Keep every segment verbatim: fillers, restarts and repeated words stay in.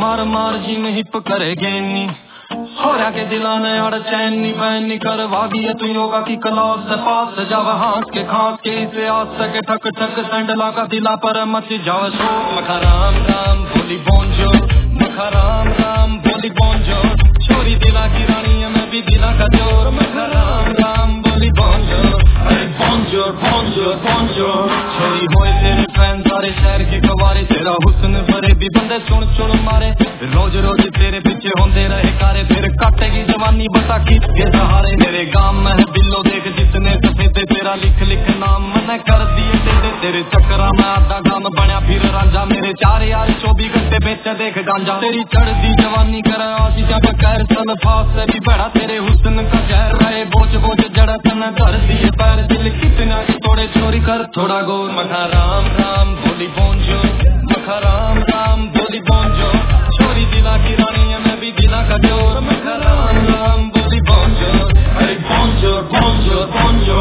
मार मार जी में हिप करेगे नी हो रहा के दिला ने अड़ चैन नी बैन नी करवा दिया तू योगा की क्लास से पास जाव हाथ के खास के इसे आज सके ठक ठक सैंडला का दिला पर मच जाव सो मखा राम राम बोली बोंजो मखा राम राम बोली बोंजो छोरी दिला की रानी है मैं भी दिला का जोर मखा राम राम बोली बोंजो अरे बोंजो बोंजो बोंजो छोरी होए तेरे फैन सारे शहर के कवारे तेरा हुस्न भरे भी बंदे चुन चुन मारे रोज रोज तेरे पीछे होंदे रहे कारे फिर काटेगी जवानी बता खींच के सहारे मेरे गांव में है बिल्लो देख जितने सफेदे तेरा लिख लिख नाम मैंने कर दिए तेरे तेरे चक्करा में आधा गांव बना फिर रांझा मेरे चार यार चौबीस घंटे बेचे देख गांजा तेरी चढ़ती जवानी कर आशीषा का कैर सल फास से भी बड़ा तेरे हुस्न का जहर रहे बोझ बोझ जड़ा सन कर दिए पैर दिल कितना के तोड़े चोरी कर थोड़ा गोर मखा राम राम बोली बोंजो मखा राम राम बोली बोंजो छोरी दिला की रानी है मैं भी दिला का जोर मखा राम राम बोली बोंजो अरे बोंजो बोंजो बोंजो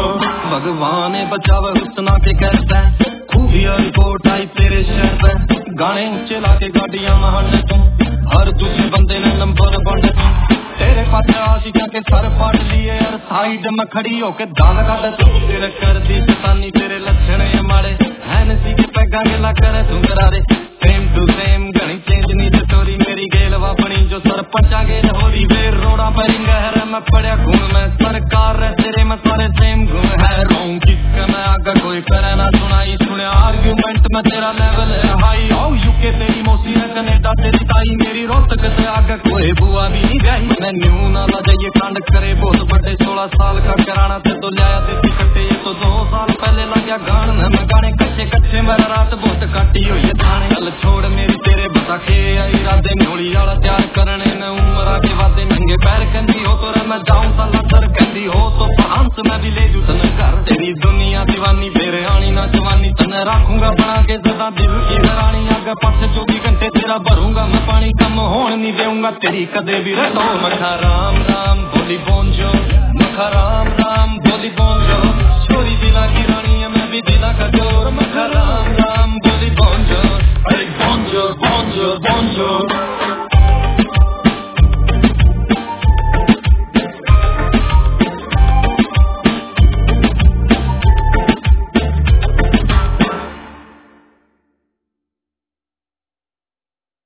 भगवान बचावे हुस्ना के कहता है खूबिया रिपोर्ट आई तेरे शहर पे गाने चला के गाड़ियां महल तू हर दूसरे बंदे ने नंबर बंद तू तेरे पास आशिका के सर फाड़ लिए यार साइड में खड़ी होके दाल काट तू तेरे कर दी शैतानी तेरे लक्षण ये मारे हैनसी के पैगा गिला करे तू करारे सेम टू सेम घनी चेंज नहीं स्टोरी मेरी गेलवा बनी जो सरपंचा गेल होरी वे रोड़ा पर गहर मैं पड़या खून में सरकार है तेरे में सारे सेम घूम है रोंग किसका मैं आगा कोई करे ना सुनाई सुने आर्ग्यूमेंट में तेरा लेवल है हाई ओ यूके तेरी मौसी है कनेडा तेरी ताई मेरी रोहतक से आगा कोई बुआ भी नहीं ब्याही मैं न्यू ना ला जाइए कांड करे बहुत बड़े सोलह साल का कराना थे तो लाया देती कट्टे ये तो दो साल पहले लग गया गान मैं गाने कच्चे कच्चे मेरा रात बहुत काटी हुई है थाने चल छोड़ मेरी तेरे बता के आई राधे मोड़ी वाला तैयार करने में उम्र के वादे महंगे पैर कहती हो तो मैं जाऊं साला सर कहती हो तो हंस मैं भी ले जू तन कर तेरी दुनिया दीवानी बेरे आनी ना जवानी तने रखूंगा बना के सदा दिल की रानी आगे पास चौबीस घंटे तेरा भरूंगा मैं पानी कम होने नहीं दूंगा तेरी कदे भी रहो मखा राम राम बोली बोंजो मखा राम राम बोली बोंजो छोरी दिला की रानी है मैं भी दिला का जोर मखा राम राम